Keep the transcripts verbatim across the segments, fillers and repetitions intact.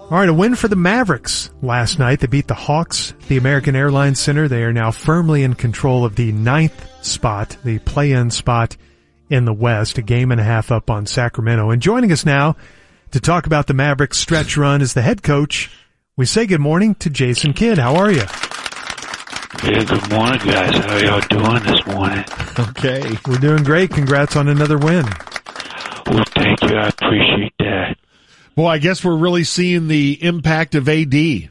All right, a win for the Mavericks last night. They beat the Hawks, the American Airlines Center. They are now firmly in control of the ninth spot, the play-in spot in the West, a game and a half up on Sacramento. And joining us now to talk about the Mavericks stretch run is the head coach. We say good morning to Jason Kidd. How are you? Yeah, good morning, guys. How y'all doing this morning? Okay. We're doing great. Congrats on another win. Well, thank you. I appreciate that. Well, I guess we're really seeing the impact of A D.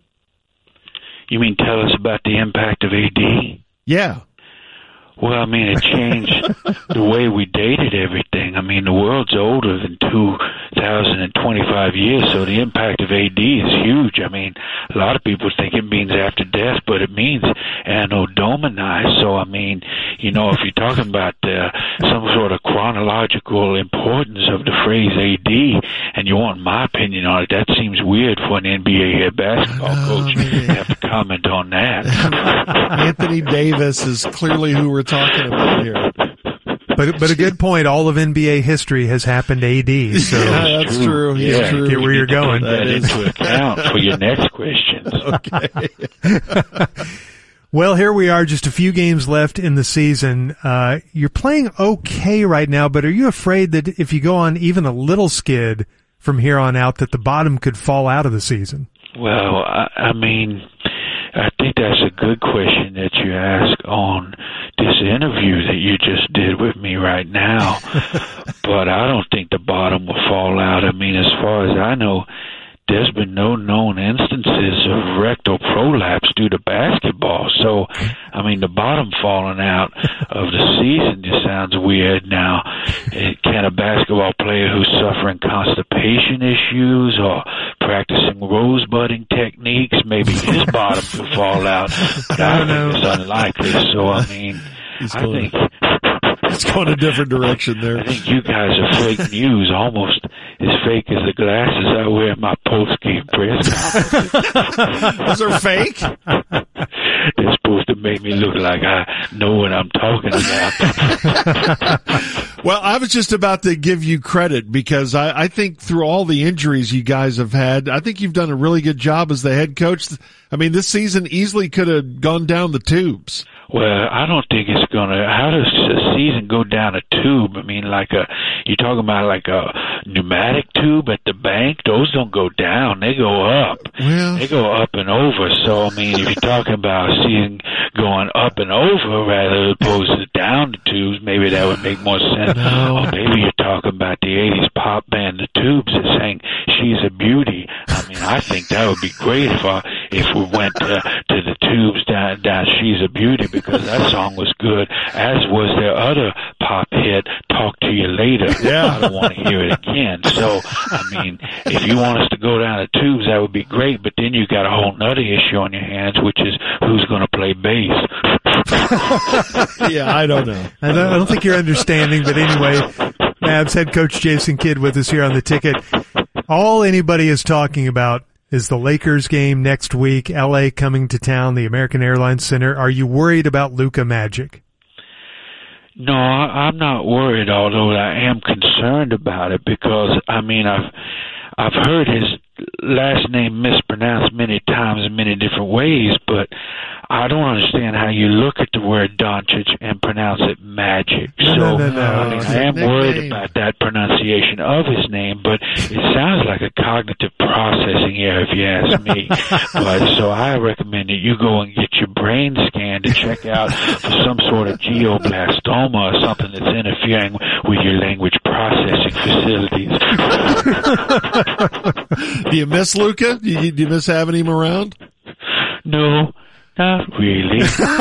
You mean tell us about the impact of A D? Yeah. Well, I mean, it changed the way we dated everything. I mean, the world's older than two thousand twenty-five years, so the impact of A D is huge. I mean, a lot of people think it means after death, but it means anno domini. So, I mean, you know, if you're talking about uh, some sort of chronological importance of the phrase A D, and you want my opinion on it, that seems weird for an N B A head basketball coach to have to comment on that. Anthony Davis is clearly who we're talking about here. But but a good point. All of N B A history has happened A D. So yeah, that's true. true. Yeah, yeah true. Get where you're going. Put that into account for your next questions. Okay. Well, here we are, just a few games left in the season. Uh, you're playing okay right now, but are you afraid that if you go on even a little skid from here on out, that the bottom could fall out of the season? Well, I, I mean, I think that's a good question that you ask on this interview that you just did with me right now. But I don't think the bottom will fall out. I mean, as far as I know, there's been no known instances of rectal prolapse due to basketball. So, I mean, the bottom falling out of the season just sounds weird. Now, can a basketball player who's suffering constipation issues or practicing rose budding techniques, maybe his bottom could fall out? But I think it's unlikely. So, I mean, I think... It's going a different direction there. I think you guys are fake news, almost as fake as the glasses I wear in my post-game press conference. Those are fake? They're supposed to make me look like I know what I'm talking about. Well, I was just about to give you credit because I, I think through all the injuries you guys have had, I think you've done a really good job as the head coach. I mean, this season easily could have gone down the tubes. Well, I don't think it's gonna. How does a season go down a tube? I mean, like a, you're talking about like a pneumatic tube at the bank. Those don't go down; they go up. Well, they go up and over. So, I mean, if you're talking about a season going up and over rather opposed to down the tubes, maybe that would make more sense. No. Or maybe you're talking about the eighties pop band, The Tubes, that sang "She's a Beauty." I mean, I think that would be great if I, if we went to, to the Tubes down, down "She's a Beauty," because that song was good, as was their other pop hit, "Talk to You Later." Yeah. I don't want to hear it again. So, I mean, if you want us to go down the tubes, that would be great, but then you got a whole nother issue on your hands, which is who's going to play bass. Yeah, I don't know. I don't, I don't think you're understanding, but anyway, Mavs head coach Jason Kidd with us here on The Ticket. All anybody is talking about is the Lakers game next week, L A coming to town, the American Airlines Center. Are you worried about Luka Magic? No, I, I'm not worried, although I am concerned about it because, I mean, I've I've heard his last name mispronounced many times in many different ways, but I don't understand how you look at the word Doncic and pronounce it Magic. No, so no, no, no. I, mean, I am worried about that pronunciation of his name, but it sounds like a cognitive processing error if you ask me. But so I recommend that you go and get your brain scanned to check out for some sort of glioblastoma or something that's interfering with your language processing facilities. Do you miss Luka? Do you, do you miss having him around? No. Not really.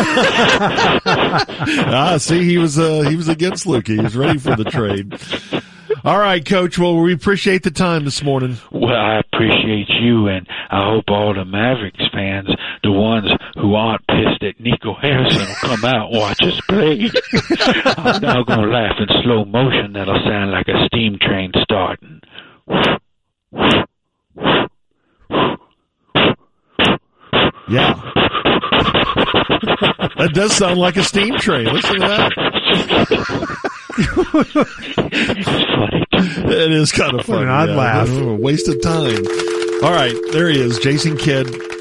ah, see, he was uh, he was against Luka. He was ready for the trade. All right, Coach. Well, we appreciate the time this morning. Well, I appreciate you, and I hope all the Mavericks fans, the ones who aren't pissed at Nico Harrison, will come out and watch us play. I'm now going to laugh in slow motion. That'll sound like a steam train starting. Yeah. That does sound like a steam train. Listen to that. It's funny. It is kind of funny. What an odd yeah. laugh. A waste of time. All right, there he is, Jason Kidd.